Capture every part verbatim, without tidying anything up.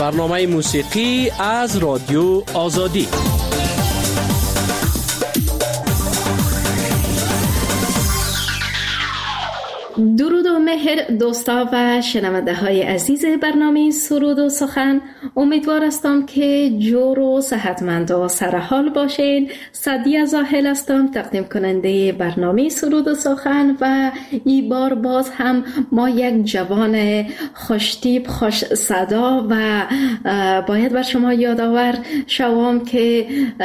برنامه موسیقی از رادیو آزادی. درود و مهر دوستا و شنونده های عزیز برنامه سرود و سخن. امیدوار هستم که جور و صحتمند و سرحال باشین. سعدیه زاهل هستم، تقدیم کننده برنامه سرود و سخن، و این بار باز هم ما یک جوان خوشتیپ خوش صدا و باید بر شما یادآور شوم که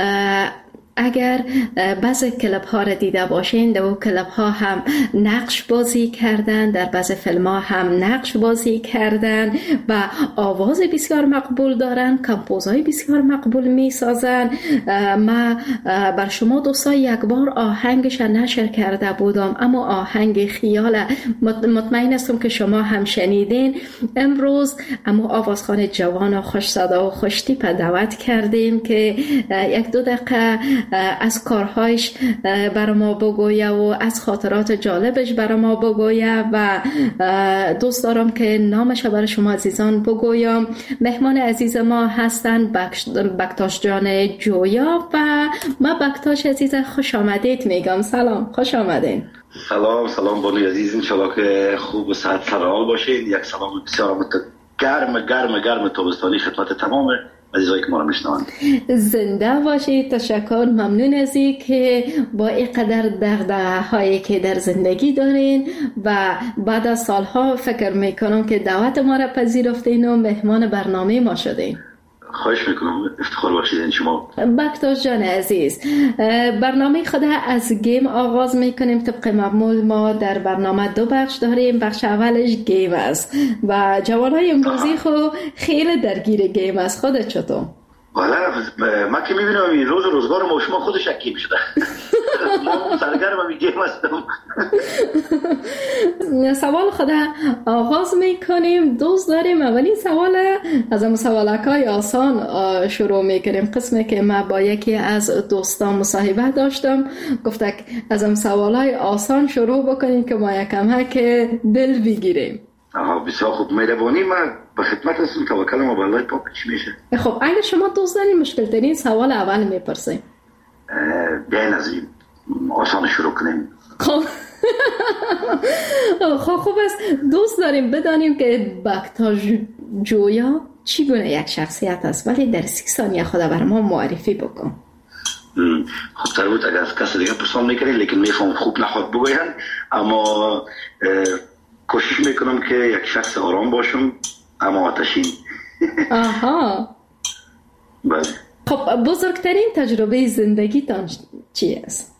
اگر بعض کلپ ها را دیده باشین، در اون کلپ ها هم نقش بازی کردن، در بعض فیلم ها هم نقش بازی کردن و آواز بسیار مقبول دارن، کمپوزهای بسیار مقبول می سازن. ما بر شما دوستا یک بار آهنگش نشر کرده بودم، اما آهنگ خیال مطمئن هستم که شما هم شنیدین. امروز اما آوازخوان جوان و خوش صدا و خوش تیپ دعوت کردیم که یک دو دقیقه از کارهایش برای ما بگویه و از خاطرات جالبش برای ما بگویه و دوست دارم که نامش برای شما عزیزان بگویم. مهمان عزیز ما هستن بکتاش جان جویا و ما بکتاش عزیز خوش آمدید میگم. سلام، خوش آمدین. سلام سلام بانی عزیز، انشالله که خوب و صحت سرحال باشین. یک سلام بسیار گرم گرم گرم تابستانی خدمت تمام عزیزایی که ما رو میشنوند. زنده باشید. تشکر، ممنون از این که با اینقدر دغدغه هایی که در زندگی دارین و بعد از سالها فکر میکنم که دعوت ما را پذیرفتین و مهمان برنامه ما شدین. خواهش میکنم، افتخار باشید شما. بکتاش جان عزیز، برنامه خود از گیم آغاز میکنیم. طبق معمول ما در برنامه دو بخش داریم. بخش اولش گیم است و جوانای امروزی خو خیلی درگیر گیم است. خودت چطور؟ والا ما که میبینم این روز روزگار ما شما خودش اکیم شده. ما سرگرم هم گیم هستم. سوال خود آغاز میکنیم. دوست داریم اولین سوال از هم سوالکای آسان شروع میکنیم. قسمی که ما با یکی از دوستان مصاحبه داشتم، گفته از هم سوالای آسان شروع بکنیم که ما یکم ها که دل بگیریم. آها بسیار خوب، مهربانی. من به خدمت هستم. توکل ما به الله. پاک چی میشه؟ خب اگر شما دوست دارین مشکل ترین سوال اول میپرسیم. بیاین از این آسان شروع کنیم. خب خب خوب است. دوست داریم بدانیم که بکتاش جویا چی گونه یک شخصیت است، ولی در سی ثانیه خود بر ما معرفی بکن. خب تر بود اگر از کس دیگه پرسان میکنید، لیکن میفهم خوب نخواد بگوین، اما کوشش میکنم که یک شخص آرام باشم اما آتشین. آها. بله. خب بزرگترین تجربه زندگیتان چی است؟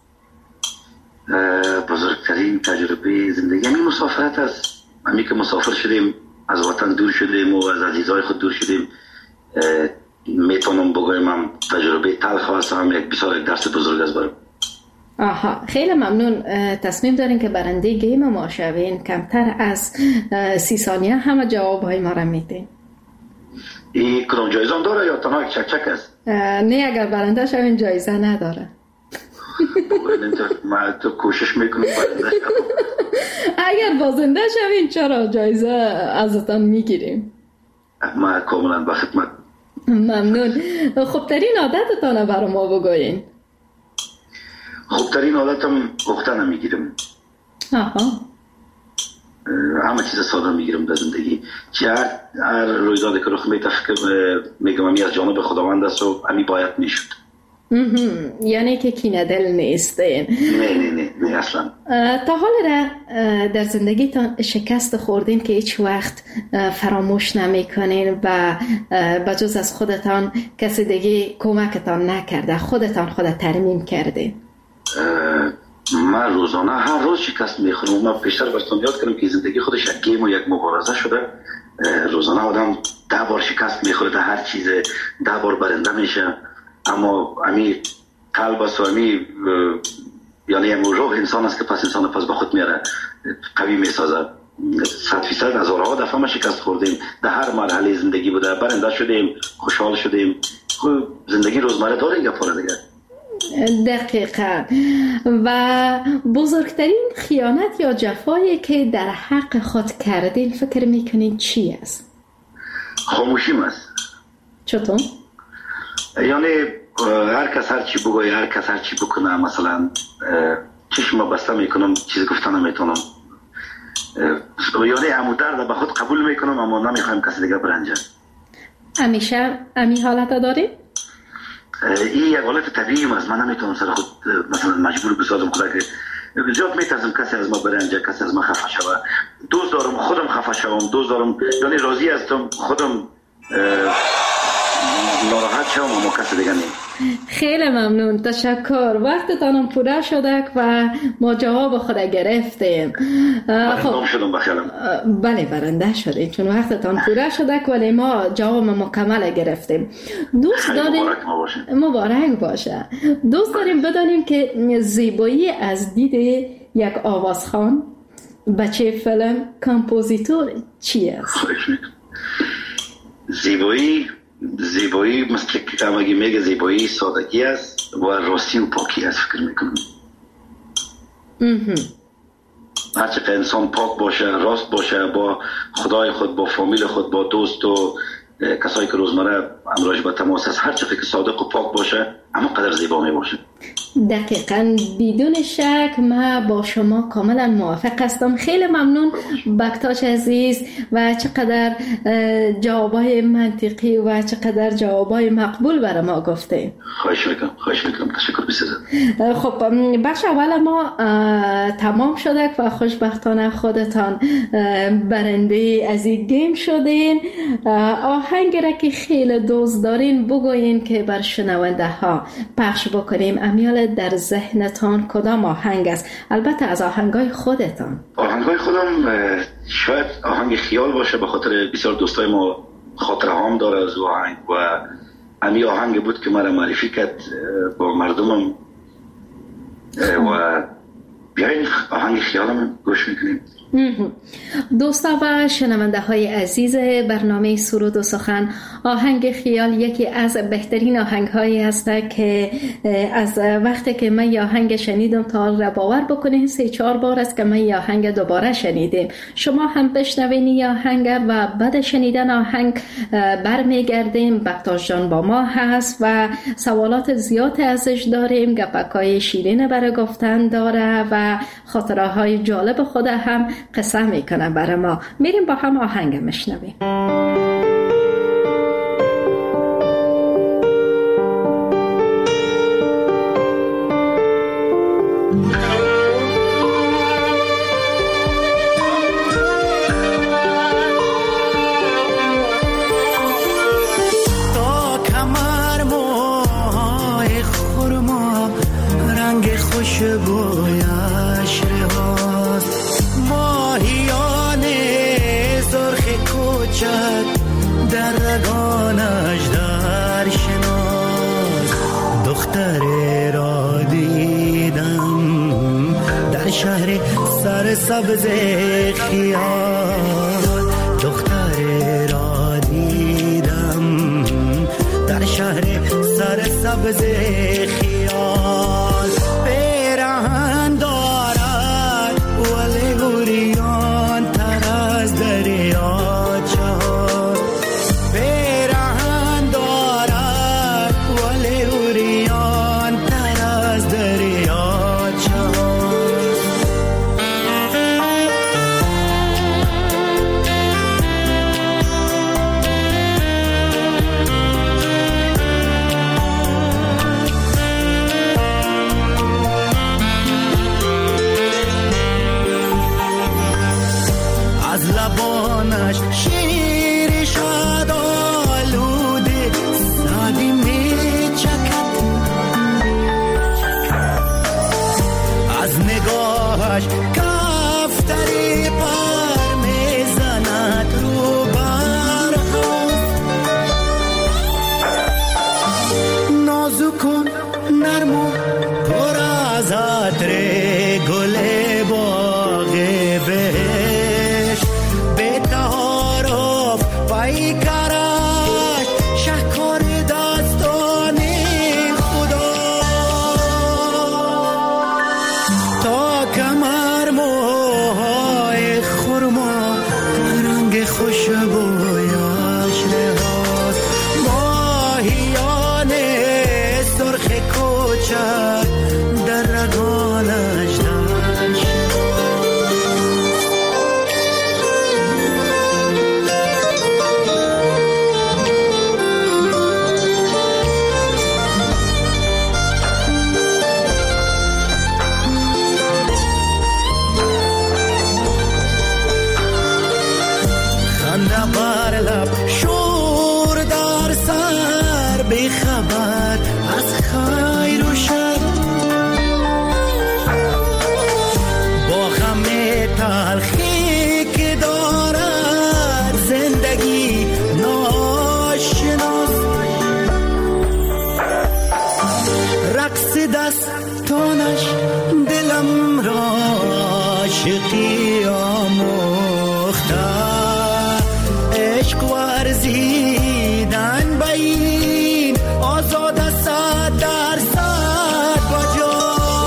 بزرگترین تجربه زندگی همین مسافرت است. همین که مسافر شدیم، از وطن دور شدیم و از عزیزای خود دور شدیم. میتونم بگویم هم تجربه تلخ است، هم یک بسیار یک درس بزرگ است برام. آها، خیلی ممنون. تصمیم دارین که برنده گیم ما شوین. کمتر از سی ثانیه همه جوابهای ما را میدین. این کدام جایزه داره یا تنها یک چک چک است؟ نه، اگر برنده شوین جایزه نداره. ما تو کوشش میکنم برنده شوم. اگر بازنده شوین چرا جایزه ازتان میگیریم. ما کاملا به خدمت. ممنون. خوبترین عادتتان برای ما بگوین. خوبترین عادتم وقتا نمیگیرم. آها. همه چیز ساده میگیرم در زندگی. چه هر, هر رویدادی که رخ میده فکر میگم امی از جانب خداوند است و امی باید میشد. یعنی که کینه دل نیستین؟ نه نه نه نه اصلا. تا حال را در زندگیتان شکست خوردین که هیچ وقت فراموش نمیکنین و بجز از خودتان کسی دیگه کمکتان نکرده، خودتان خود ترمیم کردین؟ من روزانه هر روز شکست میخورم. من پیشتر برستم یاد کردم که زندگی خودش یک گیم و یک مبارزه شده. روزانه آدم ده بار شکست میخوره در هر چیز، ده بار برنده میشه، اما امی قلب است و امی یعنی امی روح انسان است که پس انسان پس به خود میاره، قوی میسازه. صد فیصد هزارها دفعه ما شکست خوردیم، در هر مرحله زندگی بوده، برنده شدیم، خوشحال شدیم. زندگی روزمره داره یک پاره دیگه. دقیقاً. و بزرگترین خیانت یا جفایی که در حق خود کردین فکر میکنین چی است؟ خاموشیم است. چطور؟ یعنی هر کس هر چی بگوی، هر کس هر چی بکنه، مثلا چشم بسته میکنم، چیز گفتن نمیتونم، یعنی همو درد به خود قبول میکنم اما نمیخوایم کسی دیگه برنجه. همیشه امی حالت داری؟ این یک حالت طبیعی است. من نمیتونم سر خود مثلا مجبور بسازم خدا که زیاد میترسم کسی از ما برنجه، کسی از ما خفه شوه. دوست دارم خودم خفه شوم، دوست دارم یعنی راضی هستم خودم ناراحت شوم اما کسی دیگه نیم. خیلی ممنون، تشکر. وقتتانم پوره شده و ما جواب خود گرفتیم. خب شدم بخیرم. بله برنده شدیم چون وقتتان پوره شده ولی ما جواب مکمل گرفتیم. دوست داریم مبارک ما باشه. مبارک باشه. دوست داریم بدانیم که زیبایی از دید یک آوازخوان، بچه فیلم، کامپوزیتور چی است؟ زیبایی زیبایی مثل که همگی میگه زیبایی سادگی است و راستی و پاکی است. فکر میکنم هرچه انسان پاک باشه، راست باشه با خدای خود، با فامیل خود، با دوست و کسایی که روزمره امراش با تماس است، هرچه که صادق و پاک باشه اما قدر زیبا می باشه. دقیقاً بدون شک ما با شما کاملا موافق هستم. خیلی ممنون بکتاش عزیز و چقدر جوابای منطقی و چقدر جوابای مقبول برای ما گفتین. خواهش میکنم خواهش میکنم تشکر بسیار. خب بخش اول ما تمام شده و خوشبختانه خودتان برنده از این گیم شدین. آهنگی را که خیلی دوست دارین بگوین که بر شنونده ها پخش بکنیم. امیال در ذهنتان کدام آهنگ است؟ البته از آهنگای خودتان. آهنگای خودم شاید آهنگ خیال باشه، به خاطر بسیار دوستای ما خاطره هام داره از آهنگ و امی آهنگ بود که مرا معرفی کرد با مردمم و بیاین آهنگ خیالم گوش میکنیم. دوستا و شنونده های عزیز برنامه سرود و سخن، آهنگ خیال یکی از بهترین آهنگ هایی هست که از وقتی که من یه آهنگ شنیدم تا را باور بکنین سه چهار بار است که من یه آهنگ دوباره شنیدم. شما هم بشنوین یه آهنگ و بعد شنیدن آهنگ برمیگردیم. بکتاش جان با ما هست و سوالات زیاد ازش داریم، گپکای شیرین برای گفتن داره و خاطره های جالب خود هم قصه میکنه برای ما. میریم با هم آهنگ میشنویم. تا کمر موهای خرما رنگ خوشبویش رهاست، ماهیان سرخ کوچک در رگانش در شناس. دختر را دیدم در شهر سرسبز خیال، دختر را دیدم در شهر سرسبز خیال. پیراهن دارد ولی گریان تر از دریاچه ها، پیراهن دارد ولی گریان تر از دریاچه ها. از لبانش شیر شاد آلوده سادی می چکد، از نگاهش کفتری پر می زند رو برها. نازک و نرم و پر از عطر گل باغ بهش، به تعارف پیکرش شهکار داستان خدا. تا کمر موهای خرما رنگ خوشبویش لحاظ، کوچک در رگانش داشت. خنده بر لب شور در سر بی خبر از خیر و شر، با غم تلخی که دارد زندگی ناشناس، رقص دستانش دلم را عاشقی آموخته، عشق ورزیدن به این آزاد صد در صد بجا،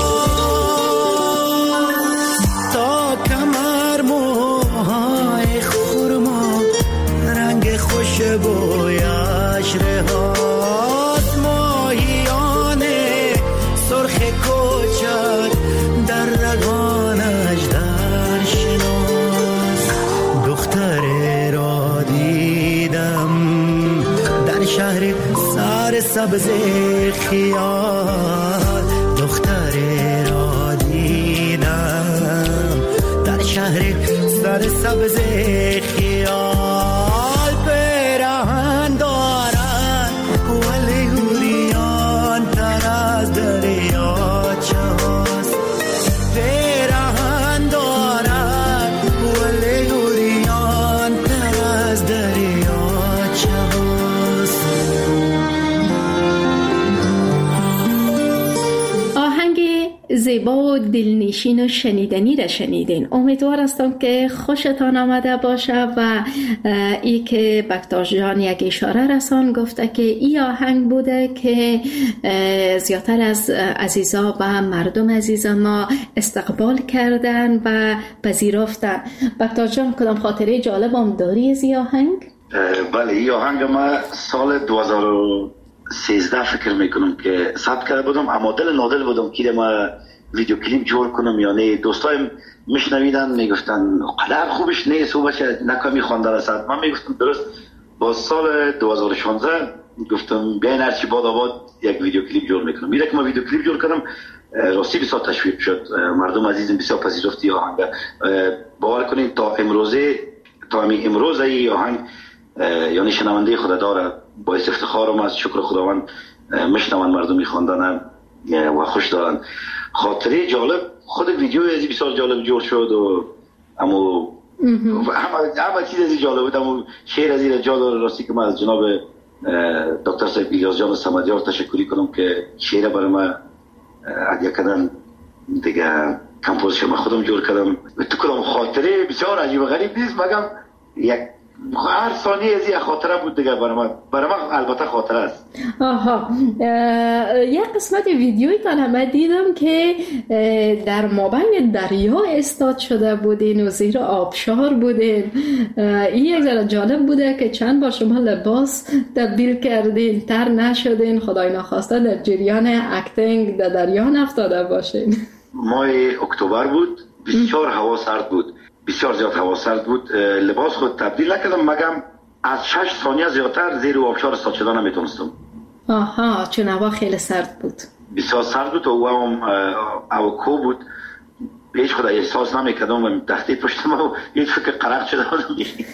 تا کمر موهای خرما رنگ خوشبویش رهاست، ماهیان سرخ کوچک در رگانش در شناس. دختر را دیدم در شهر سر سبز خیال، دختر را دیدم در شهر سر سبز خیال، پیراهن دارد ولی اوریان تر از دریاچه هاست، پیراهن دارد ولی اوریان تر از دریاچه هاست. آهنگ زیبا و دلنشین و شنیدنی را شنیدین. امیدوار هستم که خوشتان آمده باشه و ای که بکتاش جان یک اشاره رسان گفته که ای آهنگ بوده که زیادتر از عزیزا و مردم عزیز ما استقبال کردن و پذیرفتن. بکتاش جان کدام خاطره جالب هم داری از ای آهنگ؟ بله، ای آهنگ ما سال دو هزار و سیزده فکر میکنم که ثبت کرده بودم، اما دل نادل بودم که ما ویدیو کلیپ جور کنم. یعنی دوستایم میشنویدن میگفتن قدر خوبش نیست و بشه نکمی خوانده رسد. من میگفتم درست. با سال دو هزار و شانزده گفتم بیاین هرچی باد آباد یک ویدیو کلیپ جور میکنم. میره که ما ویدیو کلیپ جور کردم، راستی بسیار تشویق شد، مردم عزیزم بسیار پذیرفتی آهنگ. باور کنید تا امروزه تا همین امروز ای آهنگ یعنی شنونده خدا داره، باعث افتخارم است. شکر خداوند میشنون مردم میخواندن و خوش دارن. خاطره جالب خود ویدیو ازی بسیار جالب جور شد و اما همه همه چیز ازی جالب بود. اما شعر ازی رجال راستی که من از جناب دکتر صاحب الیاس جان صمدیار تشکری کنم که شعر برای من عدیه کردن دیگه، کمپوزش من خودم جور کردم. تو کدام خاطره بسیار عجیب و غریب نیست، مگم یک هر ثانیه از یک خاطره بود دیگه برای من. برای من البته خاطره است. آها، یک قسمت ویدیویتان هم دیدم که در مابین دریا استاد شده بودین و زیر آبشار بودین. این یک ذره جالب بوده که چند بار شما لباس تبدیل کردین، تر نشدین، خدای نخواسته در جریان اکتینگ در دریا نفتاده باشین. ماه اکتبر بود، بسیار هوا سرد بود، بسیار زیاد هوا سرد بود. لباس خود تبدیل نکردم، مگم از شش ثانیه زیادتر زیر آبشار استاد شدن نمیتونستم. آها، چون هوا خیلی سرد بود. بسیار سرد بود و هم اوکو بود. هیچ خدا احساس نمیکردم و تحتی پشتم و هیچ فکر قرق شده بودم.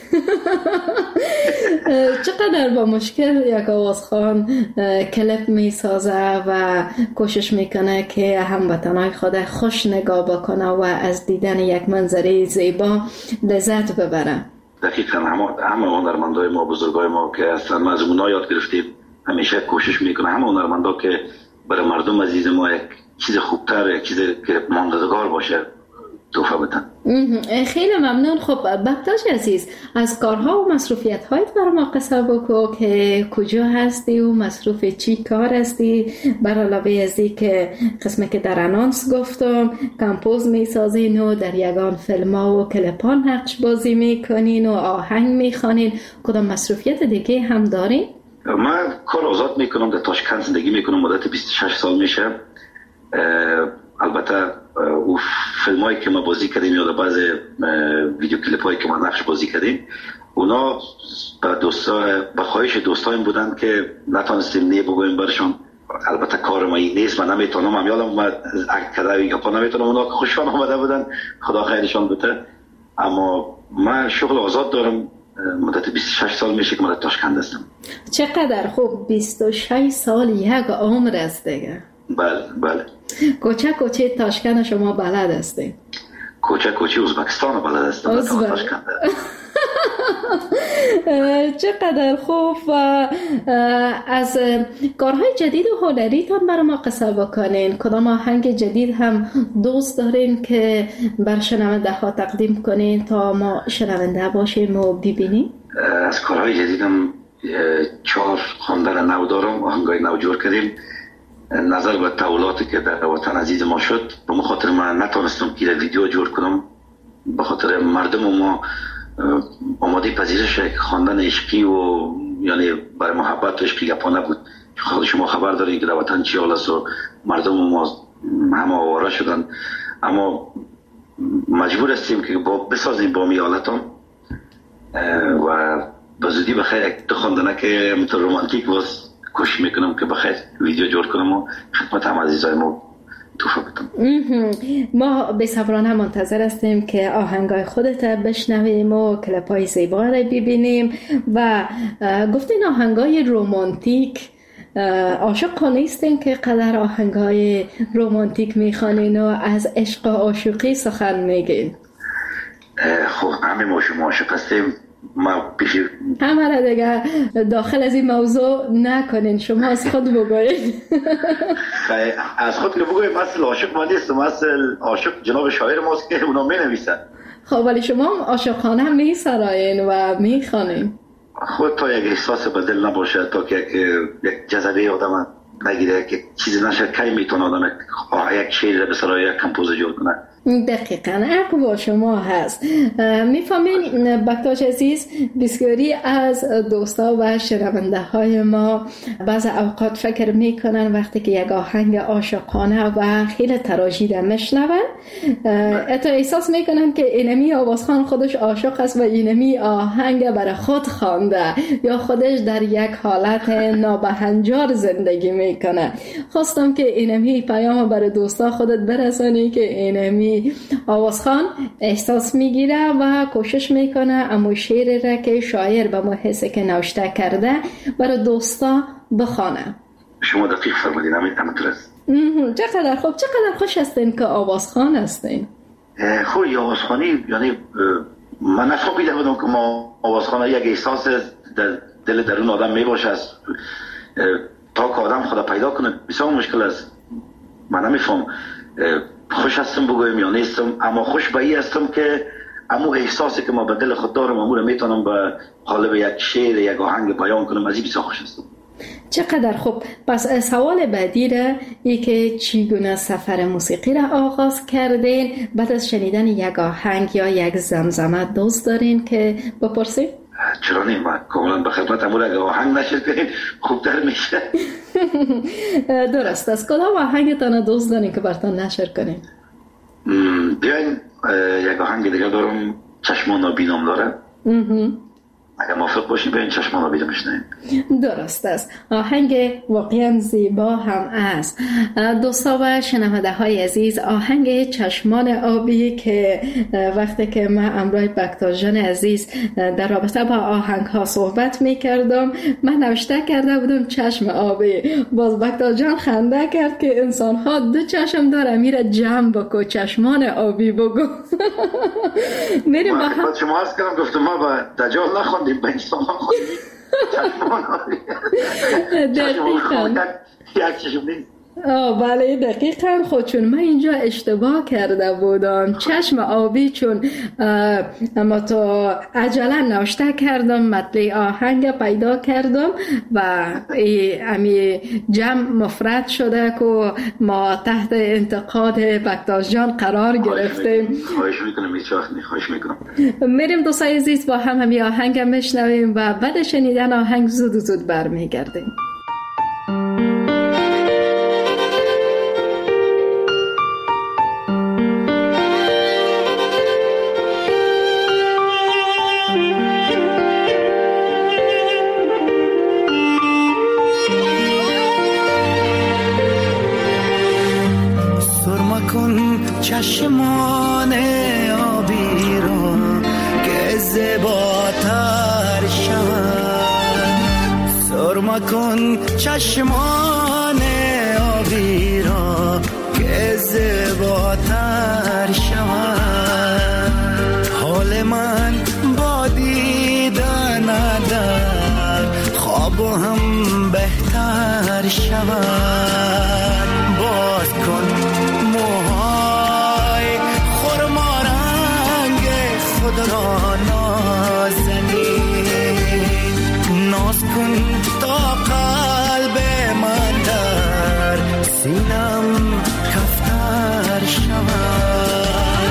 چقدر با مشکل یک آوازخوان کلیپ میسازه و کوشش میکنه که هموطنای خود خوش نگاه بکنه و از دیدن یک منظره زیبا لذت ببره. دقیقاً همه همه هنرمندای ما، بزرگای ما که اصلا ما از اونا یاد گرفتیم، همیشه کوشش میکنه همه هنرمندا که برای مردم عزیز ما یک چیز خوبتر، یک چیز که ماندگار باشه تحفه بدن. خیلی ممنون. خب بکتاش عزیز، از کارها و مصروفیت هایت برای ما قصه بکو که کجا هستی و مصروف چی کار هستی، بر علاوه از این که قسمه که در انانس گفتم کمپوز میسازین و در یگان فیلم ها و کلپان نقش بازی میکنین و آهنگ میخوانین، کدام مصروفیت دیگه هم دارین؟ من کار آزاد میکنم، در تاشکند زندگی میکنم، مدت بیست و شش سال میشه. البته او فیلم هایی که ما بازی کردیم یا بعض ویدیو کلیپ هایی که ما نقش بازی کردیم اونا به دوستا به خواهش دوستایم بودن که نتونستیم نه بگویم برشون. البته کار ما این نیست، من نمیتونم، هم یادم اومد اکت کرده یا پا نمیتونم، اونا که خوشحال آمده بودن خدا خیرشان بده. اما من شغل آزاد دارم، مدت بیست و شش سال میشه که مدت تاشکند هستم. چقدر خوب، بیست و شش سال یک عمر است دیگه. بله بله. کوچه کوچه تاشکند شما بلد هستین؟ کوچه کوچه ازبکستان بلد هستم. ازبک. چقدر خوب. و از کارهای جدید و هنریتان برای ما قصه بکنین. کدام آهنگ جدید هم دوست دارین که بر شنونده ها تقدیم کنین تا ما شنونده باشیم و ببینیم؟ از کارهای جدیدم چهار خواندن نو دارم، آهنگای نو جور کردیم. نظر به تحولاتی که در وطن عزیز ما شد، به خاطر من نتونستم که ویدیو جور کنم، به خاطر مردم ما آماده پذیرش خواندن عشقی و یعنی برای محبت و عشقی گپا نبود. خود شما خبر دارید که در وطن چی حال است و مردم ما همه آواره شدن، اما مجبور هستیم که با بسازیم با می حالتان و به زودی بخیر یک دو خواندنه که مثل رومانتیک باز کوشش میکنم که بخیر ویدیو جور کنم و خدمت هم عزیزای ما توفه بدم. ما بصبرانه منتظر هستیم که آهنگای خودت بشنویم و کلیپای زیبا رو ببینیم. و گفتین آهنگای رومانتیک، عاشق نیستین که قدر آهنگای رومانتیک میخوانین و از عشق و عاشقی سخن میگین؟ خب همه ما شما عاشق هستیم. ما پیشی همه را دیگه داخل از این موضوع نکنین، شما از خود بگوین. از خود که بگویم اصل عاشق ما نیستم، اصل عاشق جناب شاعر ماست که اونا می نویسن. خب ولی شما هم عاشقانه می سرایین و می خوانین. خود تا یک احساس به دل نباشه، تا که یک جذبه آدم نگیره که چیزی نشه، کی میتونه آدم یک شعر به سرای یک کمپوز جور کنه. دقیقاً حق با شما هست. میفهمین بکتاش عزیز، بسیاری از دوستا و شنونده های ما بعض اوقات فکر میکنن وقتی که یک آهنگ عاشقانه و خیلی تراژیده میشنون، حتی احساس میکنن که اینمی آوازخان خودش عاشق است و اینمی آهنگ برای خود خوانده یا خودش در یک حالت نابهنجار زندگی میکنه. خواستم که اینمی پیام برای دوستا خودت برسانی که اینمی آوازخان احساس میگیره و کوشش میکنه اما شعر را که شاعر به محسه که نوشته کرده برای دوستا بخوانه. شما دقیق فرمودین، همینطور است. چقدر خوب، چقدر خوش هستین که آوازخان هستین. خوی آوازخانی، یعنی من نفهمیده بودم که ما آوازخان یک احساس در دل درون آدم میباشه است تا که آدم خدا پیدا کنه بسیار مشکل است. من نمیفهم خوش هستم بگویم یا نیستم، اما خوش به این هستم که امو احساسی که ما به دل خود دارم امو رو میتونم به قالب یک شعر یک آهنگ بیان کنم. از این بسیار خوش هستم. چقدر خوب. پس سوال بعدی را ای که چگونه سفر موسیقی را آغاز کردین؟ بعد از شنیدن یک آهنگ یا یک زمزمه دوست دارین که بپرسیم؟ چرا نیم؟ من کاملا به خدمت امو را اگه آهنگ نشد کنین خوبتر میشه. درست است. کدام آهنگتان دوست دارین که براتون نشر کنین؟ بیاین یک آهنگ دیگه دارم، چشمان نابینام داره. اگر موافق باشین بیاین چشمان نابینام بشنویم. درست است. آهنگ واقعا زیبا هم است. دوستا و شنونده های عزیز، آهنگ چشمان آبی که وقتی که من امروی بکتاش جان عزیز در رابطه با آهنگ ها صحبت می کردم، من نوشته کرده بودم چشم آبی. باز بکتاش جان خنده کرد که انسان ها دو چشم داره، میره جمع بکو چشمان آبی بگو. میریم با هم. شما هست کردم گفتم ما با دجال نخوندیم به انسان خوندیم چشمان آبی. دقیقا یک چشم نیست. آه بله دقیقا. خود چون من اینجا اشتباه کرده بودم، چشم آبی، چون اما تو عجله نوشته کردم مطلع آهنگ پیدا کردم و امی جمع مفرد شده که ما تحت انتقاد بکتاش جان قرار گرفتیم. خواهش میکنم میچاخنی خواهش میکنم. میریم دوستای عزیز با هم همی آهنگ میشنویم و بعد شنیدن آهنگ زود زود برمیگردیم. مکن چشمان آبی را که زیباتر شود، سرما کن چشمان آبی را که زیباتر شود. حال من با دیدن در خواب هم بهتر شود. باز کن موهای خرما رنگ خود را نازنین، ناز کن تا قلب من در سینم کفتر شود.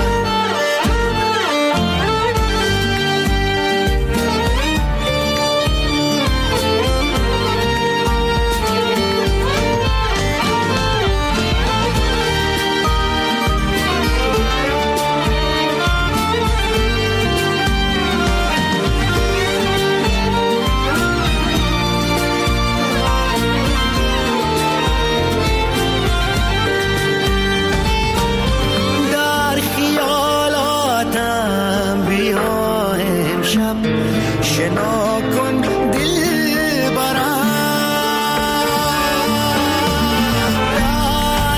شنا کن دل برم، در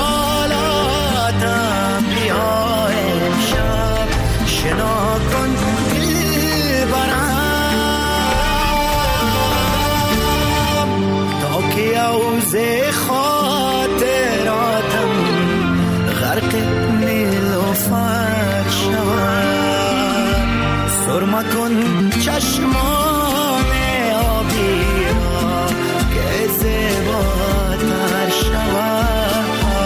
خیالاتم بیا امشب. شنا کن دل برم تا که عوض خاطراتم غرق نیلوفر شود. سرما کن چشمان آبی را که زیباتر شود.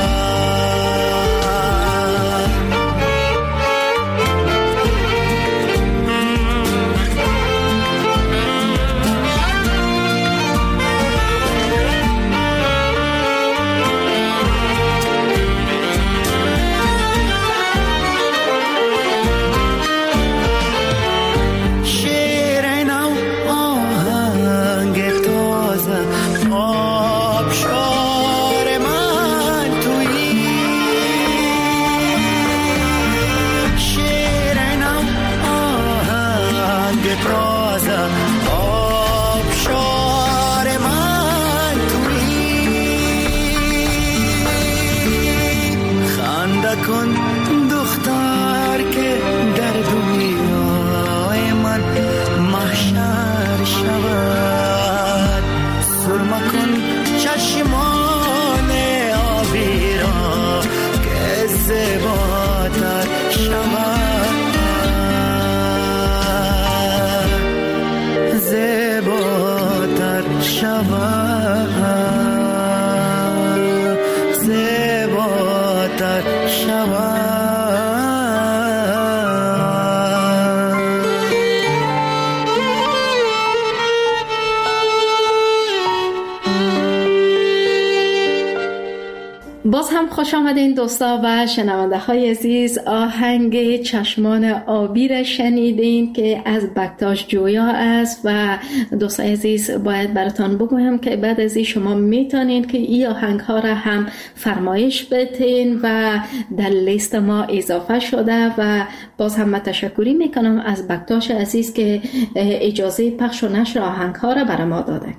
باز هم خوش آمدین دوستا و شنونده های عزیز. آهنگ چشمان آبی را شنیدین که از بکتاش جویا است و دوستای عزیز باید براتان بگویم که بعد از این شما میتونین که این آهنگ ها را هم فرمایش بدین و در لیست ما اضافه شده و باز هم تشکری میکنم از بکتاش عزیز که اجازه پخش و نشر آهنگ ها را برای ما داده.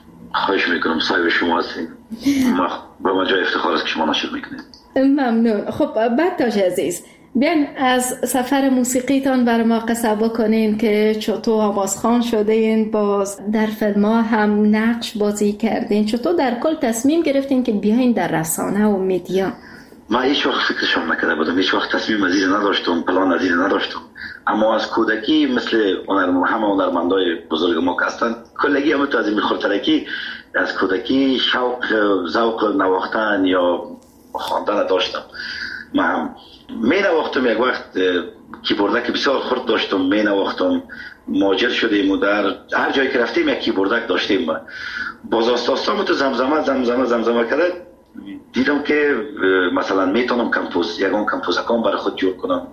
خواهش میکنم، صاحب شما هستیم، ما با ما جای افتخار است که شما نشر میکنید. ممنون. خب بکتاش عزیز، بیاین از سفر موسیقیتان برای ما قصه بکنین که چطور آوازخوان شدین، باز در فیلم ها هم نقش بازی کردین، چطور در کل تصمیم گرفتین که بیاین در رسانه و میدیا؟ ما هیچ وقت فکرشم نکرده بودم، هیچ وقت تصمیم از این نداشتم، پلان از این نداشتم، اما از کودکی مثل همه هنرمندای بزرگ ما که هستند، کلگی هم تو از این خاطرکی از کودکی شوق ذوق نواختن یا خواندن داشتم. من می نواختم، یک وقت کیبوردک بسیار خرد داشتم، می نواختم، ماجر شدیم و در هر جایی که رفتیم یک کیبوردک داشتیم. باز آستاستام تو زمزمه زمزمه زمزمه کرده دیدم که مثلا میتونم کمپوز یکان کمپوزکان برای خود جور کنم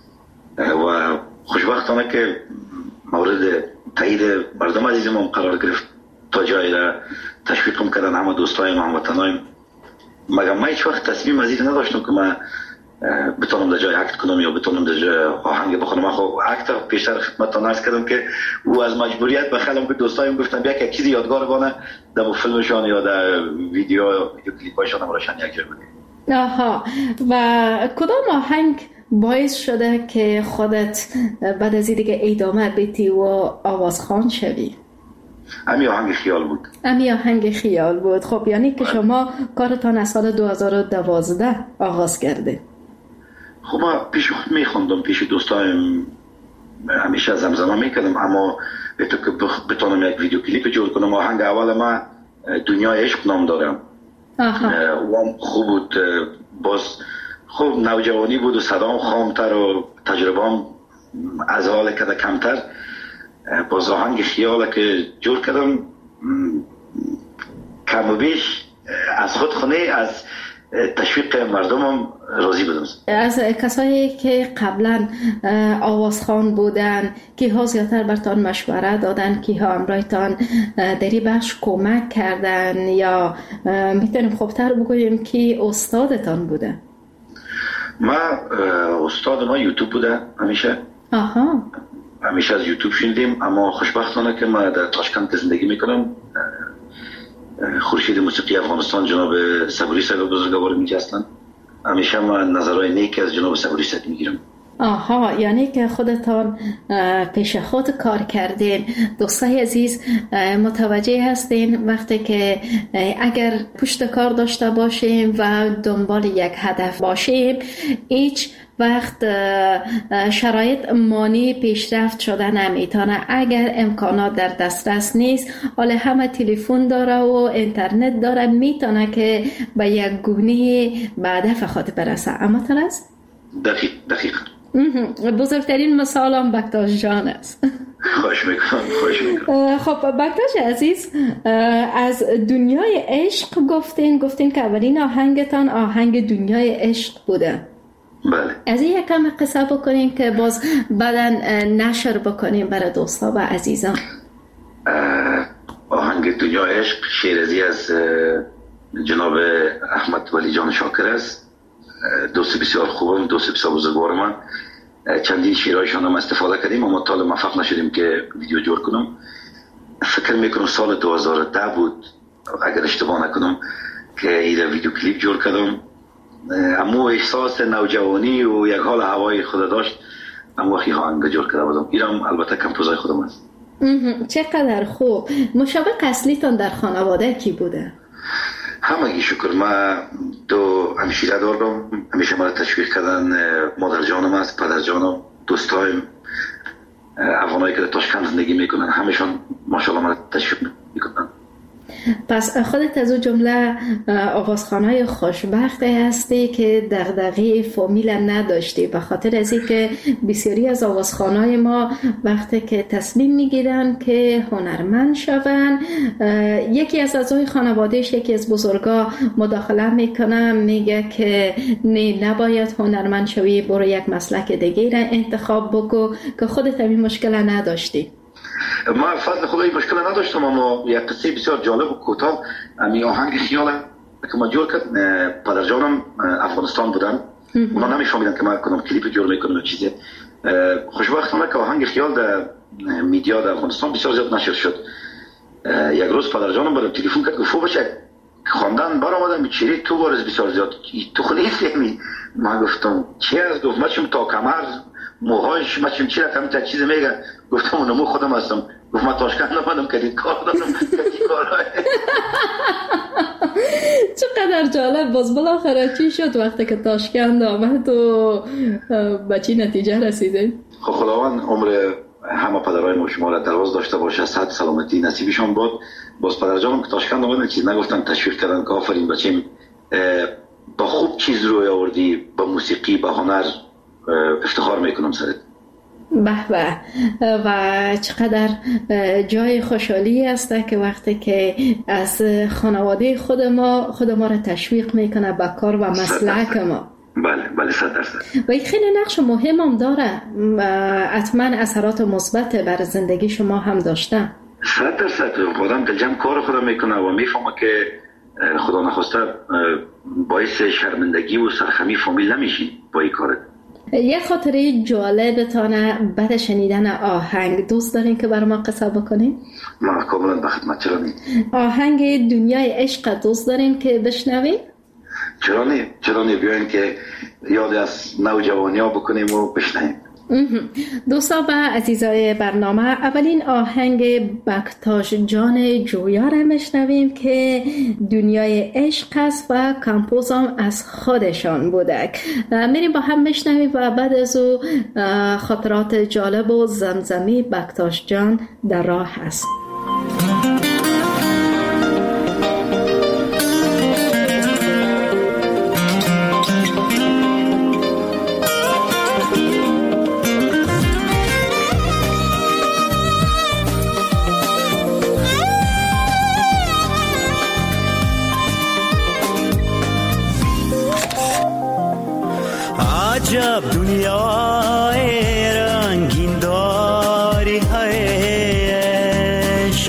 و خوشبختانه که مورد تایید مردم عزیزم قرار گرفت، تا جایی را تشویقم کردن همه دوستایم، هموطنایم مگر من هیچ وقت تصمیم از این نداشتم که من بتونم در جای اکت کنم یا بتونم در جای آهنگ بخونم. من خب اکت پیشتر خدمتتون عرض کردم که او از مجبوریت بخلم که دوستایم گفتم بیا که چیزی یادگار بانه در فیلمشان یا در ویدیو یا کلیپایشان هم راشن یک جای بودیم. آها. و کدام آهنگ باعث شده که خودت بعد از این دیگه ادامه بدی و آوازخوان شوی؟ امی آهنگ خیال بود. امی آهنگ خیال بود. خب یعنی که شما کارتان از سال دو هزار و دوازده آغاز کرده. خب من پیش خود میخوندم، پیش دوستایم همیشه زمزمه میکردم، اما به تو که بتونم یک ویدیو کلیپ جور کنم. آهنگ اول من دنیای عشق نام دارم. آها. و خوب بود. باز خوب نوجوانی بود و صدام خامتر و تجربه‌ام از حال کده کمتر. باز آهنگ خیاله که جور کردم کم و بیش از خود خونه از تشویق مردمم راضی بودم. از کسایی که قبلا آوازخوان بودن که ها زیادتر برتان مشوره دادن، که ها امرایتان دری بخش کمک کردن، یا میتونیم خوبتر بگوییم که استادتان بوده؟ ما استاد ما یوتیوب بوده همیشه. آها. همیشه از یوتیوب شنیدیم، اما خوشبختانه که ما در تاشکند زندگی میکنم. خورشید موسیقی افغانستان جناب صبوری صاحب بزرگوار میگه هستن. همیشه من نظرهای نیک از جناب صبوری صاحب میگیرم. آها. یعنی که خودتان پیش خود کار کردین. دوستای عزیز متوجه هستین وقتی که اگر پشت کار داشته باشیم و دنبال یک هدف باشیم، هیچ وقت شرایط مانع پیشرفت شده نمیتونه. اگر امکانات در دسترس نیست، حالا همه تلفن داره و اینترنت داره، میتونه که به یک گونه به هدف خود برسه. اما ترست؟ دقیق دقیق. بزرگترین مثال هم بکتاش جان است. خوش میکنم خوش میکنم. خب بکتاش عزیز، از دنیای عشق گفتین گفتین که اولین آهنگتان آهنگ دنیای عشق بوده. بله. از این یک کم قصه بکنیم که باز بعداً نشر بکنیم برای دوستا و عزیزان. آهنگ دنیای عشق شیرازی از جناب احمد ولی جان شاکر است. دوست بسیار خوبم، دوست بسیار بزرگوار من. چندین شیرهایشان هم استفاده کردیم، اما تا موفق نشدیم که ویدیو جور کنم. فکر میکنم سال دو هزار و ده بود اگر اشتباه نکنم که این ویدیو کلیپ جور کردم. اما احساس نوجوانی و یک حال هوای خود داشت، اما وقتی آهنگ جور کرده بودم. اینم البته کمپوزای خودم است. چقدر خوب. مشابه اصلیتان در خانواده کی بوده؟ همگی شکر. من دو همشیره دارم، همیشه مرا تشویق کردن. مادر جانم است، پدر جانم، دوستایم افغانایی که در تاشکند زندگی میکنن، همشون ماشاءالله مرا تشویق میکنن. پس خودت از اون جمله آوازخوانای خوشبخته هستی که دغدغه فامیل نداشتی، به خاطر از اینکه بسیاری از آوازخوانای ما وقتی که تصمیم میگیرن که هنرمند شون، یکی از اعضای خانوادهش، یکی از بزرگا مداخله میکنه، میگه که نه نباید هنرمند شوی، برو یک مسلک دیگه را انتخاب بکو، که خودت همین مشکل نداشتی. ما فضل خدایی مشکل نداشتم، اما یک قصه بسیار جالب و کوتاه. امی آهنگ خیاله که ما جور کرد، پدر جانم افغانستان بودن، اونا نمیفهمیدن که ما کنم کلیپ جور میکنم و چیزی. خوشبختانه که آهنگ خیال در میدیا در افغانستان بسیار زیاد نشر شد. یک روز پدر جانم برام تلفن کرد، گفت بچه خواندن برآمدن چیری تو بارز بسیار زیاد تو خلی فهمی. ما گفتم چی است؟ گفت ما چم تا کمر موهایش ما چم چی رقم تا چیز میگه. گفتم اونمو خودم هستم. گفت ما تاشکند نمادم که دید کار دارم که کارهای. چقدر جالب. باز بالاخره چی شد وقتی که تاشکند آمد و به چی نتیجه رسیده؟ خب خداوند عمر همه پدرای ما شما را دراز داشته باشه، صحت سلامتی نصیبشان باد. باز پدر جانم که تاشکند آمدن چیز نگفتن، تشویق کردن که آفرین بچیم با خوب چیز روی آوردی، با موسیقی، با هنر افتخار میکنم سرت. به به. و چقدر جای خوشحالی است که وقتی که از خانواده خود ما خود ما را تشویق میکنه به کار و مسلک ما. بله بله صد درصد. و این خیلی نقش مهم هم داره، حتما اثرات مثبت بر زندگی شما هم داشته. صد درصد. آدم دلجم کار خودم میکنه و میفهمه که خدا نخواسته باعث شرمندگی و سرخمی فامیل نمیشین با این کارت. یه خاطره جالبتانه بعد شنیدن آهنگ دوست دارین که برای ما قصه بکنین؟ ما کاملا به خدمت. چرا نیم؟ آهنگ دنیای عشق دوست دارین که بشنویم؟ چرا نیم؟ چرا نیم؟ بیاین که یاد از نوجوانی ها بکنیم و بشنویم. دوستان و عزیزای برنامه، اولین آهنگ بکتاش جان جویا را میشنویم که دنیای عشق است و کمپوز هم از خودشان بوده. میریم با هم میشنویم و بعد از او خاطرات جالب و زمزمی بکتاش جان در راه هست. عجب دنیای رنگین داری عشق،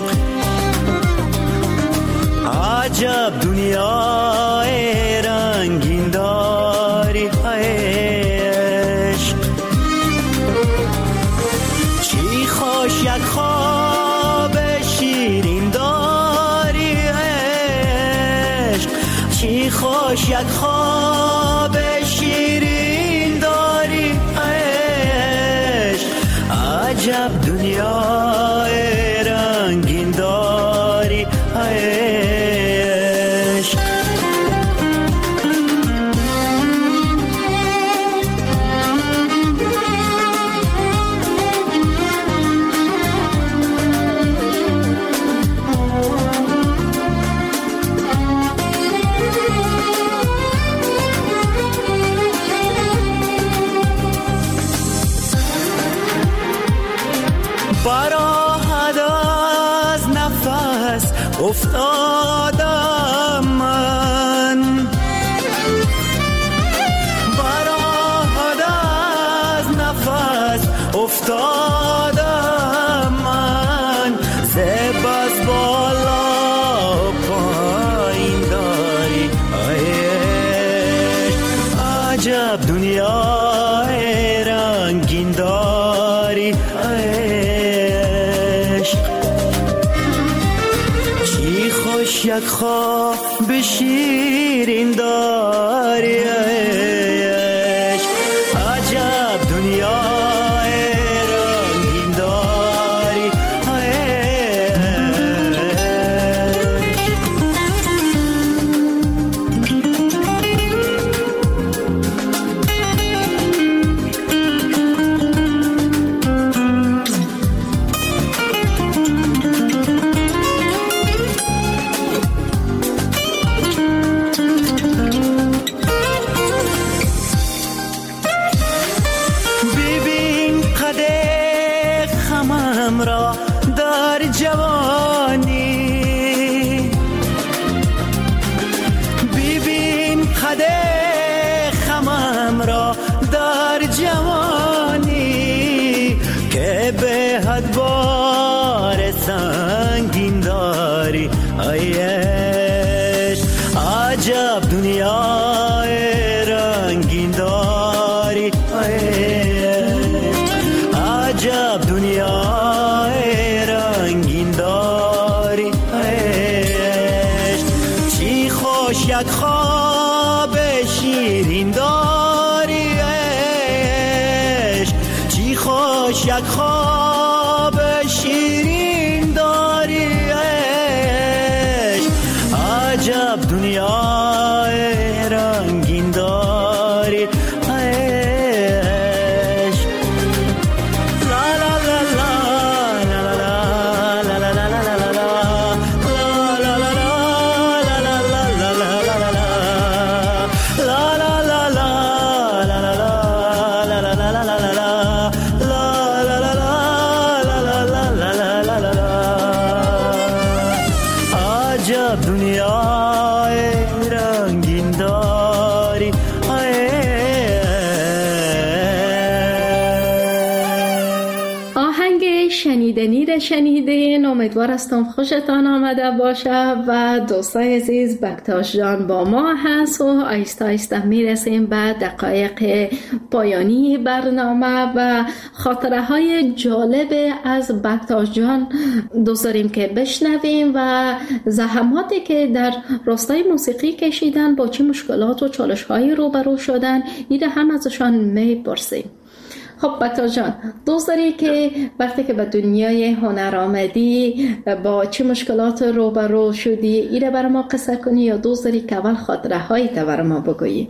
عجب دنیای رنگین داری عشق، چی خوش یک خواب شیرین داری عشق، چی خوش یک خواب شیرین داری عشق، عجب دنیای رنگین داری عشق. براحت از نفس افتادم من، براحت از نفس افتادم من، زب از بالا پایین داری عجب دنیای رنگین داری عشق، چی خوش یک خواب شیرین داری عشق، عجب دنیای رنگین داری را در جوانی، ببین قد خمم را در جوانی، که به حد بار سنگین داری عشق، عجب دنیای رنگین داری عجب دنیای رنگین داری عشق، چی خوش یک خواب شیرین داری عشق، چی خوش یک خواب شیرین داری عشق، عجب دنیای رنگین داری la la la شنیدنی را شنیدین. امیدوار هستم خوشتان آمده باشه و دوستای عزیز بکتاش جان با ما هست و آیسته آیسته میرسیم به دقایق پایانی برنامه و خاطره های جالب از بکتاش جان دوست داریم که بشنویم و زحماتی که در راستای موسیقی کشیدن، با چه مشکلات و چالش هایی روبرو شدن، ایره هم ازشان میپرسیم. خب بکتاش جان، دوست داری که وقتی که به دنیای هنر آمدی با چه مشکلات روبرو شدی ایره برای ما قصه کنی یا دوست داری که اول خاطره هایی تا برای ما بگویی؟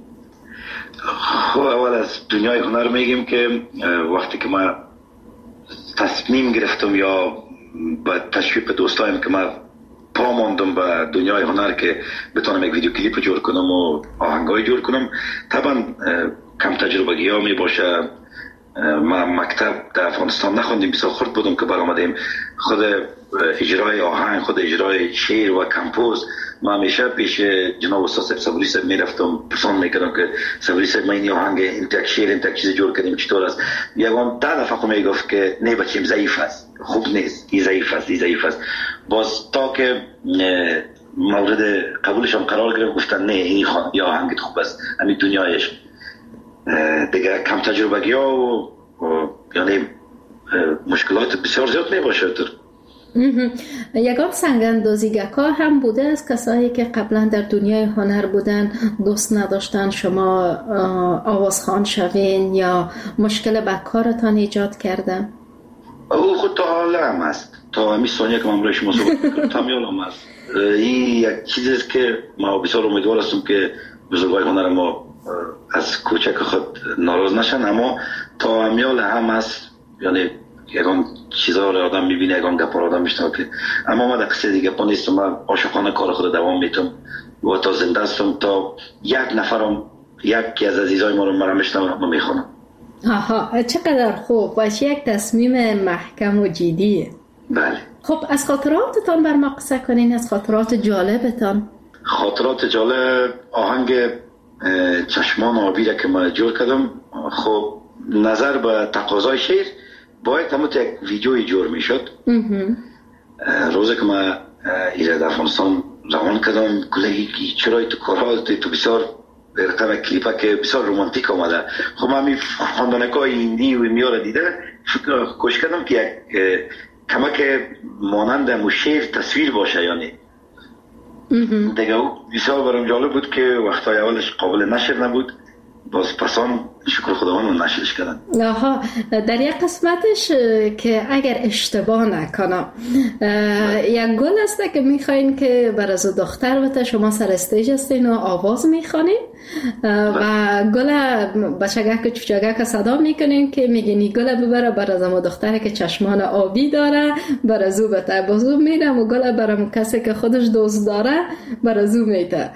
خب اول از دنیای هنر میگیم که وقتی که ما تصمیم گرفتم یا با تشویق دوستایم که ما پا ماندم به دنیای هنر که بتونم یک ویدیو کلیپ جور کنم و آهنگای جور کنم، طبعا کم تجربگی ها می باشه. ما مکتب در افغانستان نخوندیم، بسیار خرد بودم که برآمدیم. خود اجرای آهنگ، خود اجرای شعر و کمپوز ما همیشه پیش جناب استاد صبوری صاحب میرفتم، پرسان میکردم که صبوری صاحب ما این آهنگ این تک شعر این تک چیز جور کردیم چطور است؟ یگان ده دفعه خود میگفت که نه بچیم ضعیف است، خوب نیست، این ضعیف است، این ضعیف است. باز تا که مورد قبولشان قرار گرفت گفتن نه این یا آهنگت خوب است، همین دنیایش. دیگه کم تجربگی ها و, و یعنی مشکلات بسیار زیاد می باشه. یگان سنگ‌اندازیگرها هم بوده از کسایی که قبلا در دنیای هنر بودن دوست نداشتن شما آوازخوان شوین یا مشکل به کارتان ایجاد کردن؟ او خود تا حالا هم هست، تا همین ثانیه که من برای شما صحبت میکنم تا حالا هم هست. این یک چیزی است که ما بسیار امیدوار هستم که بزرگای هنر ما از کوچک خود ناراض نشن، اما تا امیال هم هست. یعنی یکان چیزها رو آدم میبینه، یکان گپا رو آدم میشنه که اما ما در قصه دیگه پا نیستم. من عاشقانه کار خود دوام میتم و تا زنده هستم تا یک نفرم یکی از عزیزای ما رو مرا میشنم و میخونم. آها، چقدر خوب و چه یک تصمیم محکم و جدیه. بله. خب از خاطراتتان بر ما قصه کنین، از خاطرات جالبتان. خاطرات جالب آهنگ چشمان آبی را که ما جور کردم. خب نظر به تقاضای شعر باید همون یک ویدیوی جور می شد. روزی که ما ایره در افغانستان روان کردم گلهی چرای تو کارها تو بسیار رقم کلیپه که بسیار رومانتیک آمده. خب من می خواندنک های ایندی و ایمی ها را دیده کوشش کردم که یک کمک مانند مو شعر تصویر باشه. یعنی دیگه بسیار برام جالب بود که وقتای اولش قابل نشر نبود، باز پسان شکر خداوند نشرش کردن. آها، در یک قسمتش که اگر اشتباه نکنم یک گل است که میخواین که بر از دختر بته شما سر استیج هستین و آواز میخوانین و گل بچگک چوچگک صدا میکنین که میگین گل ببره بر از اما دختره که چشمان آبی داره بر از او بته، بازو میدم و گل برام کسی که خودش دوست داره بر از او میته.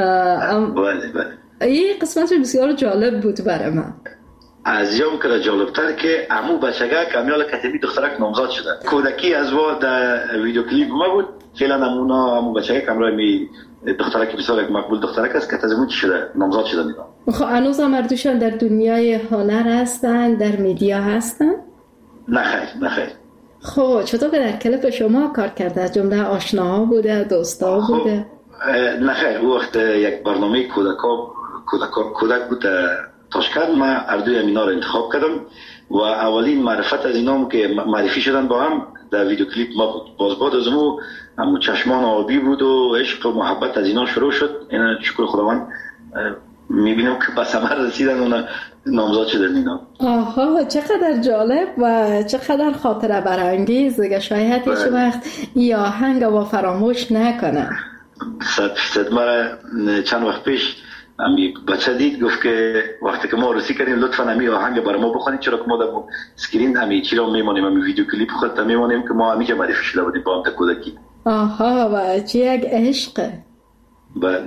بله بله، این قسمت بسیار جالب بود برای من. از یام که جالبتر که امو بچگک امیال کتبی دخترک نامزاد شده. کودکی از وا در ویدیو کلیپ ما بود. فعلا امونا امو بچگک امرای می دخترک بسیار مقبول دخترک است که تازه شده نامزاد شده میدن. خب هنوز هم مردوشان در دنیای هنر هستن، در میدیا هستن؟ نه خیر نه خیر. خب چطور که در کلیپ شما کار کرده؟ از جمله آشناها بوده، دوستا بوده؟ نه خیر، او وقت یک برنامه کودکا کودک کودک بود تاشکند. ما اردوی امینا رو انتخاب کردم و اولین معرفت از اینام که معرفی شدن با هم در ویدیو کلیپ ما بود. باز بعد از مو همون چشمان آبی بود و عشق و محبت از اینا شروع شد. اینا شکر خداوند میبینم که به ثمر رسیدن و نامزاد شدن اینا. آها، چقدر جالب و چقدر خاطره برانگیز. دیگه شاید هیچ وقت این آهنگ با فراموش نکنه. صد فیصد. مرا چند وقت پیش امی بچه دید گفت که وقتی که ما رسی کردیم لطفاً امی آهنگ برای ما بخونید، چرا که ما در اسکرین امی چی را میمانیم، امی ویدیو کلیپ خودت میمانیم که ما امی که معرفی شده بودیم با هم تا کودکی. آها، و چه یک عشق. بله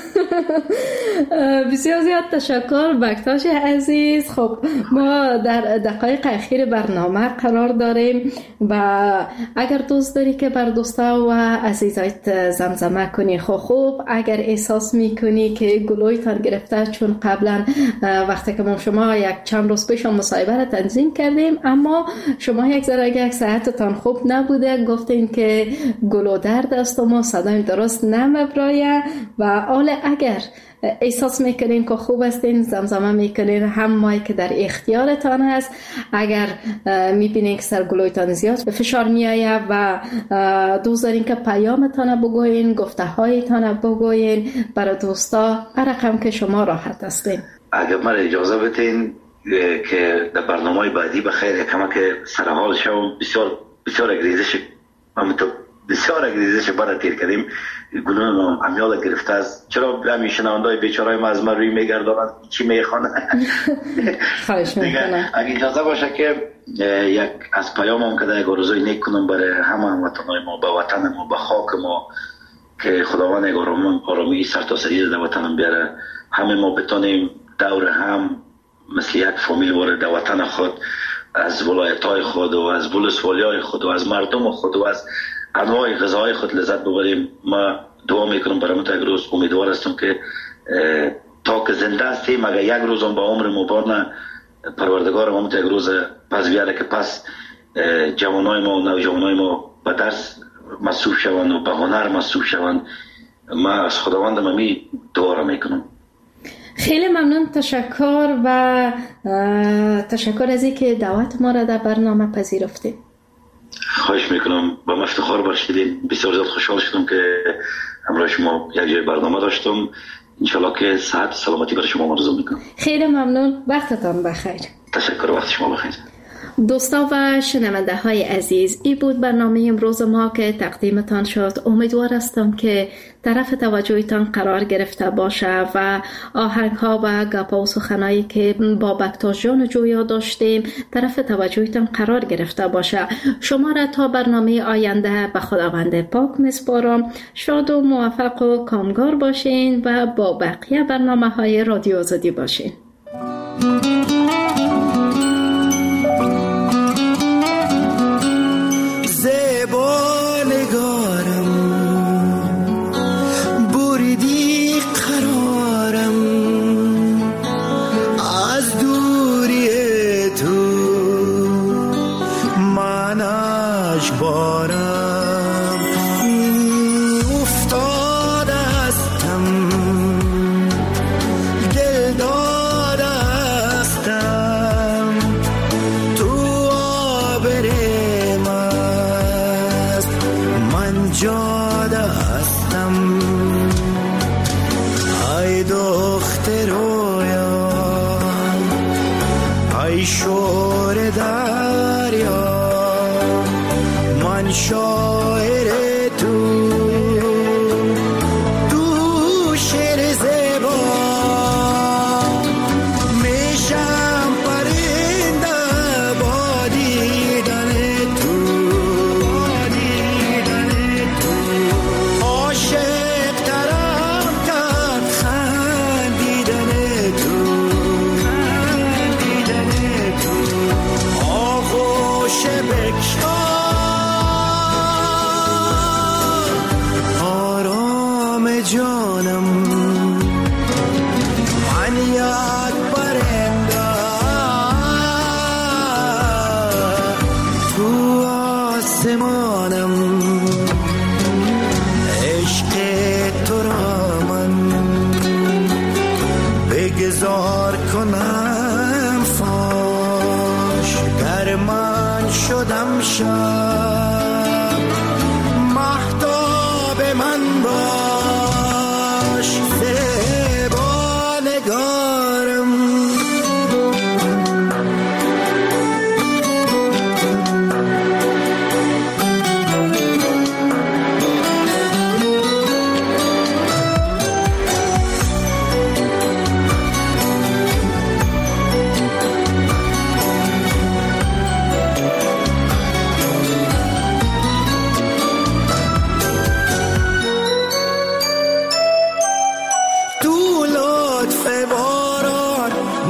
بسیار زیاد تشکر بکتاش عزیز. خب ما در دقایق اخیر برنامه قرار داریم و اگر دوست داری که بر دوستا و عزیزایت زمزمه کنی خب خوب اگر احساس میکنی که گلویتان گرفته، چون قبلا وقتی که ما شما یک چند روز پیش مصاحبه را تنظیم کردیم اما شما یک ذره یک صحتتان خوب نبوده، گفتین که گلو درد است و ما صدایم درست نمیبرایه و حالا اگر احساس میکنین که خوب هستین زمزمه میکنین، هم مایی که در اختیارتان هست. اگر میبینین که سرگلویتان زیاد به فشار میایه و دوست دارین که پیامتان بگوین، گفته هایتان بگوین برای دوستا، هر رقم که شما راحت هستین. اگر من اجازه بدین که در برنامه بعدی بخیر کما که سرحال شو بسیار بسیار اگریزش همینطور بسیار اگریزش برای تیر کردیم، گلون امیال گرفته است. چرا همین شنوندای بیچارهای ما از من روی میگردانند چی میخوانه؟ خواهش میکنم اگه اجازه باشه که یک از پیامم که در گروزوی نیک کنم برای همه هموطنهای ما، به وطن ما، به خاک ما، که خداوند آرامی سر تا سری در وطنم بیاره، همه ما بتونیم دور هم مثل یک فامیل وارد در وطن خود از ولایت‌های خود و از ولسوالی‌های خود و از مردم خود و از انواع غذاهای خود لذت ببریم. ما دعا میکنم برای ما تا یک روز امیدوار هستم که تا که زنده هستیم اگر یک روز هم با عمر مبارن پروردگار ما تا یک روز پس بیاره که پس جوانای ما و نوجوانای ما به درس مصروف شوند و به هنر مصروف شوند. ما از خداوندم امی دعا را میکنم. خیلی ممنون، تشکر و تشکر از اینکه دعوت ما را در برنامه پذیرفتید. خواهش میکنم، با من افتخار بخشیدین. بسیار زیاد خوشحال شدم که همراه شما یک جای برنامه داشتم. انشالله که صحت و سلامتی برای شما آرزو میکنم. خیلی ممنون، وقتتان بخیر. تشکر، وقت شما بخیر. دوستا و شنونده های عزیز، این بود برنامه امروز ما که تقدیمتان شد. امیدوار هستم که طرف توجهتان قرار گرفته باشه و آهنگ ها و گپا و سخنایی که با بکتاش جان جویا داشتیم طرف توجهتان قرار گرفته باشه. شما را تا برنامه آینده به خداوند پاک میسپارم. شاد و موفق و کامگار باشین و با بقیه برنامه های رادیو آزادی باشین.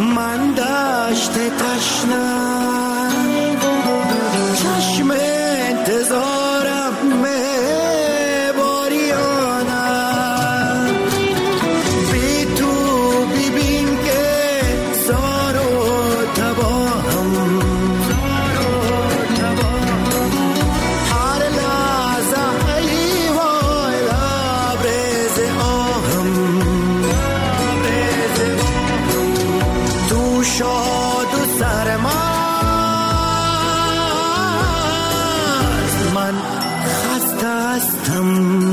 من دشت تشنه چشم انتظارم میباریانه بی تو ببین که زار و تباهم هر لحظه ای وای لبریز آهم تو شاد و سرمست من خسته هستم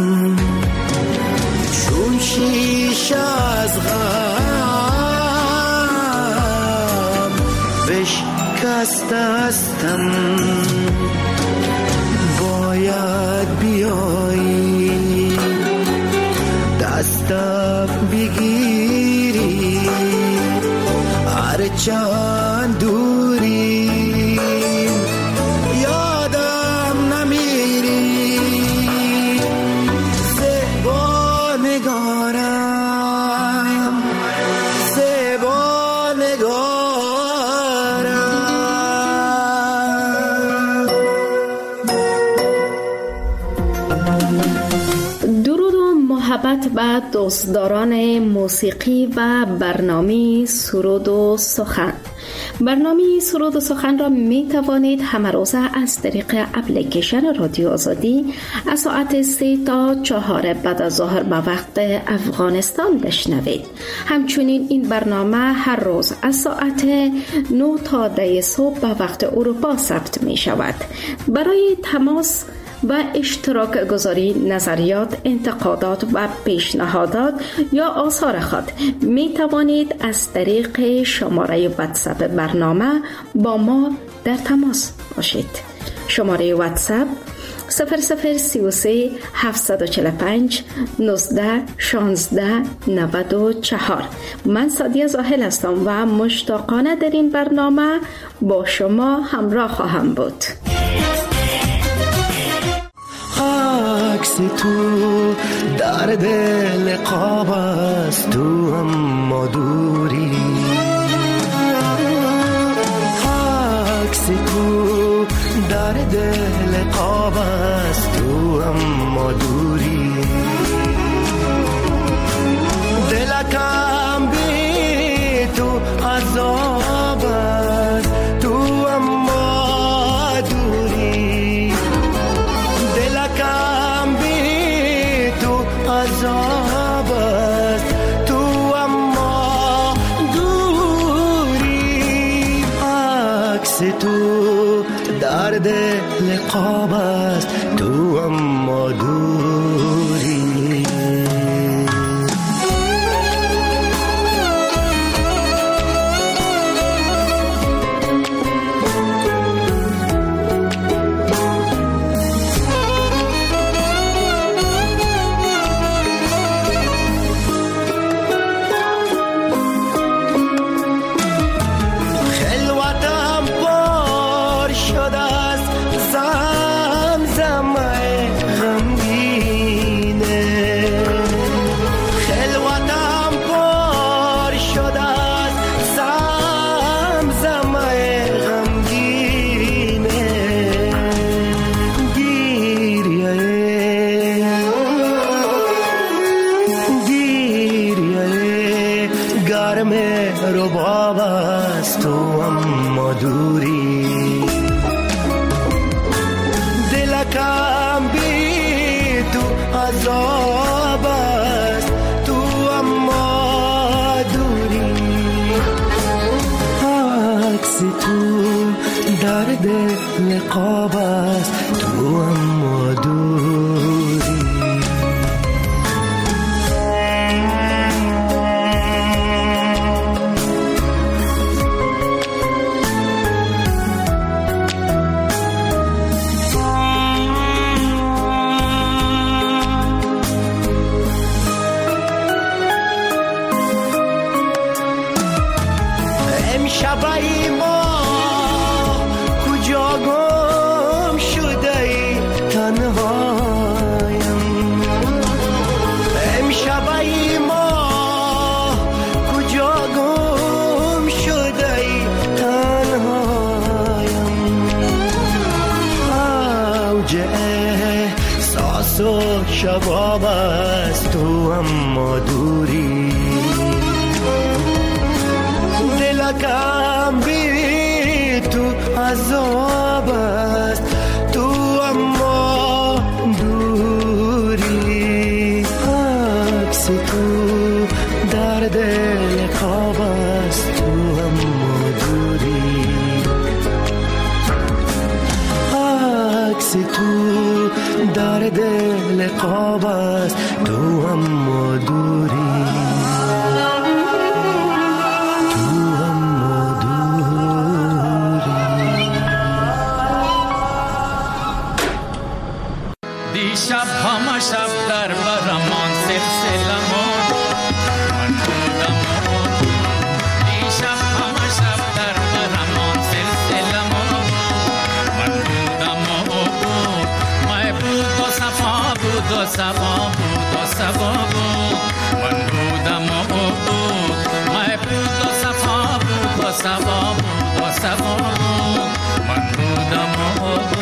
چون شیشه از غم بشکسته هستم باید بیایی دستم بگیری هرچند دوری یادم نمیری زیبا نگارم زیبا نگارم. درود و محبت به دوستداران موسیقی و برنامه سرود و سخن. برنامه سرود و سخن را می توانید همه روزه از طریق اپلیکیشن رادیو آزادی از ساعت سه تا چهار بعد از ظهر به وقت افغانستان بشنوید. همچنین این برنامه هر روز از ساعت نه تا ده صبح به وقت اروپا ثبت می شود. برای تماس و اشتراک گذاری نظریات، انتقادات و پیشنهادات یا آثار خود می توانید از طریق شماره واتساپ برنامه با ما در تماس باشید. شماره واتساپ صفر صفر سی و سه هفتصد و چهل و پنج نوزده شانزده نود و چهار. من سعدیه زاهل هستم و مشتاقانه در این برنامه با شما همراه خواهم بود. عکس تو در دل قاب است تو اما دوری عکس تو در دل قاب است تو اما دوری دلکم بی تو عذاب است تو اما دوری دلکم بی تو عذاب است تو اما دوری عکس تو در دل قاب است تو اما دوری رباب است تو اما دوری دلکم بی تو عذاب است تو اما دوری عکس تو در دل قاب است تو اما دوری شبای ما کجا گم شده ای تنهایم امشبای ما کجا گم شباب است تو اما دوری، دلکم بی تو عذاب است تو اما دوری، عکس تو در دل خواب است تو اما دوری، عکس تو در دل خواب است تو اما دوری. دیشب همه شب در برمان سلسلمون من بودم و دیشب همه شب در برمان سلسلمون من بودم و مای بود و صفا بود و صفا بود و صفا بود من بودم و مای بود و صفا بود و صفا بود و صفا بود من بودم و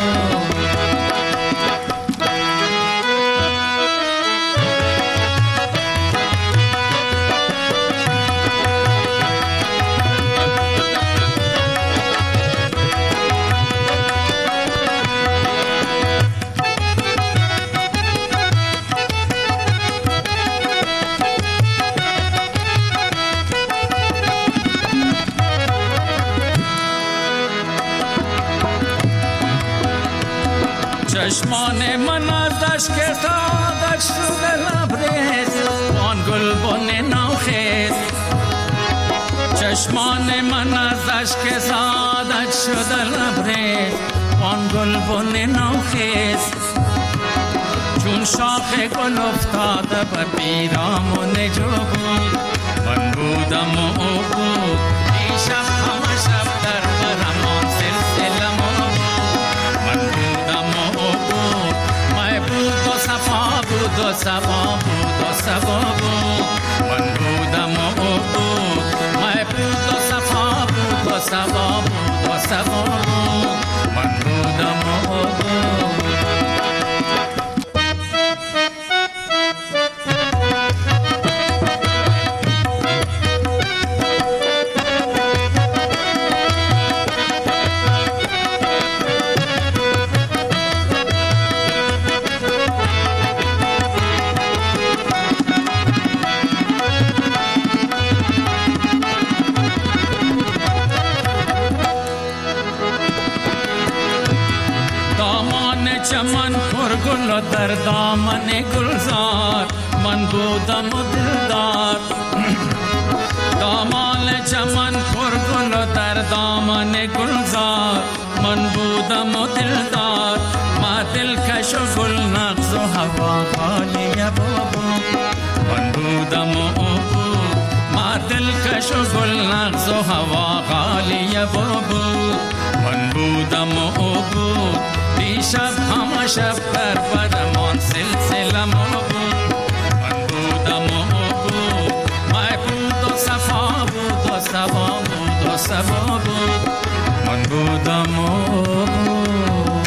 چشمان من از اشک سادش شده لبریز آن گلبن نوخیز، چشمان من از اشک سادش شده لبریز آن گلبن نوخیز، چون شاخ گل افتاده به پیرامون جو بود من بودم و او بود دیشب همه شب در برمان سلسلمون من بودم و او بود مای بود و صفا بود و صفا بود و صفا بود من بودم و او بود مای بود و صفا بود و صفا بود و صفا بود من بودم و او بود. چمن پر گل و در دامن گلزار من بودم و دلدار، دامان چمن پر گل و در دامن گلزار من بودم و دلدار، ما دلکش و گل نغز و هوا خالی بابو من بودم و بود ما دلکش و گل نغز و هوا خالی بابو من بودم و بود دیشب همه شب در برمان سلسلمون بود من بودم و بود مای بود و صفا بود و صفا بود و صفا بود من بودم و بود.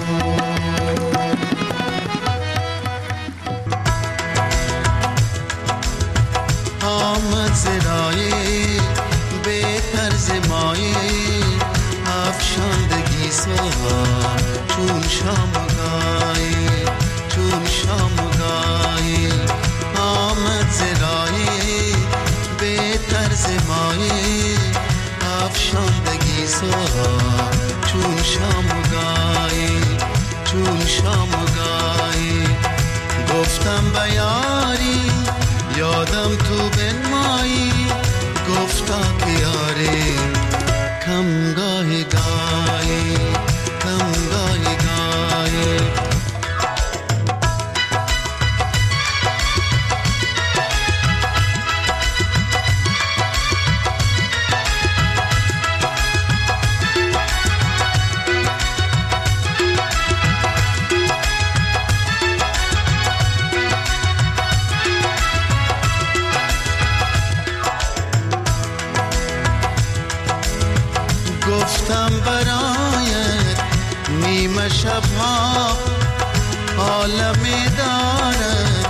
آمد زرایی به طرز مایی افشاندگی سوها چون شامگاهی چون شامگاهی آمد زرایی به طرز مایی افشاندگی سوها چون شامگاهی چون شامگاهی گفتم بیاری یادم تو بنمایی گفتا که یاری کم گاهی گاهی کم گاهی گاهی گفتم برایت نیمه شبها عالمی دارد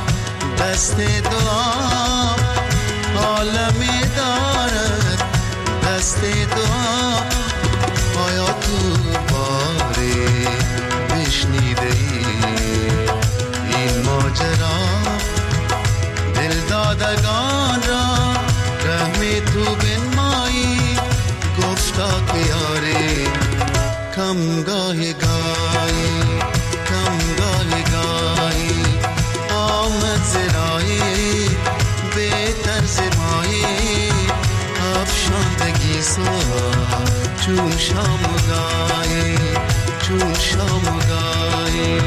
دست دعا عالمی دارد، دست دعا. آیا تو باری بشنیده ای این ماجرا؟ دل دادگان را رحم تو بنمایی، گفتا که یاری کم گاهی گاهی کم گاهی گاهی آمد زرایی به طرز مایی، افشاندگی سوا چون شام و گاهی چون شام و گاهی.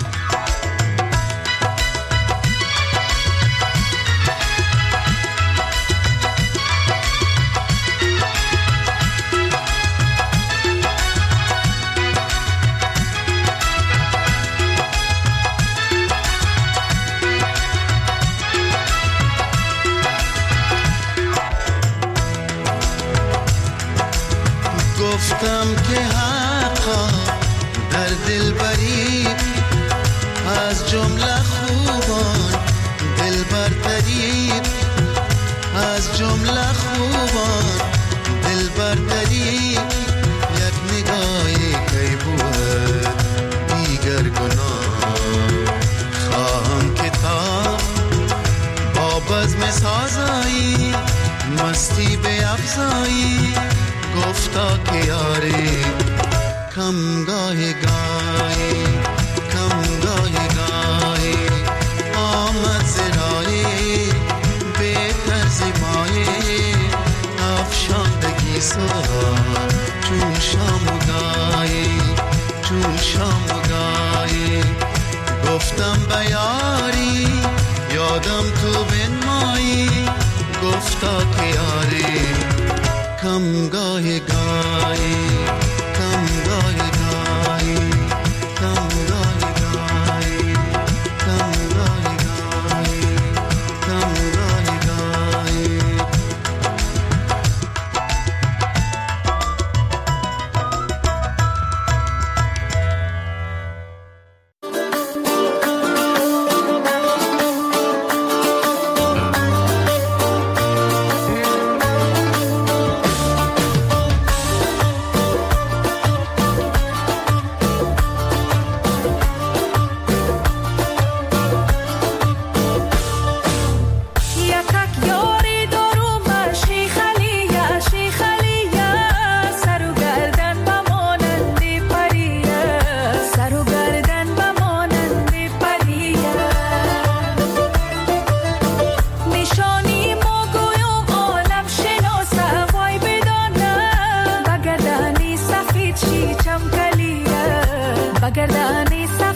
گفتم که حقا در دل بری، از جمله خوبان دل برتری، از جمله خوبان دل برتری. یک نگاهی کی بود دیگر گناه، خواهم که تا با بزم سازایی مستی به افزایی، گفتا که یاری کم گاهی گاهی کم گاهی گاهی آمد زرایی به طرز مایی، افشاندگی سوا چون شام و گاهی چون شام و گاهی. گفتم به یاری یادم تو بنمایی، گفتا که یاری کم گاهی گاهی کم گاهی گاهی کم گاهی گاهی کم گاهی گاهی کم گاهی گاهی. बगरदानी